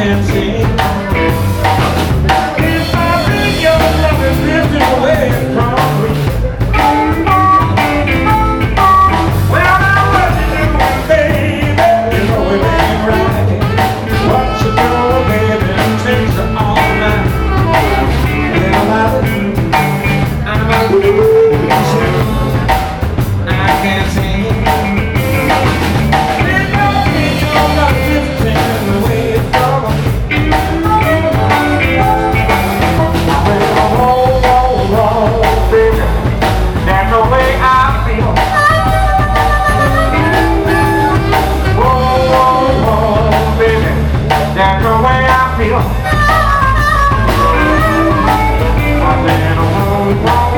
can see. If I think your love is drifting away from me, well, now what you doing, baby? You know it ain't right. What you doing, baby? Takes you all night. And I'm about I can't see. If I think your love is drifting away from me, baby, that's the way I feel. Baby, that's the way I feel. I said,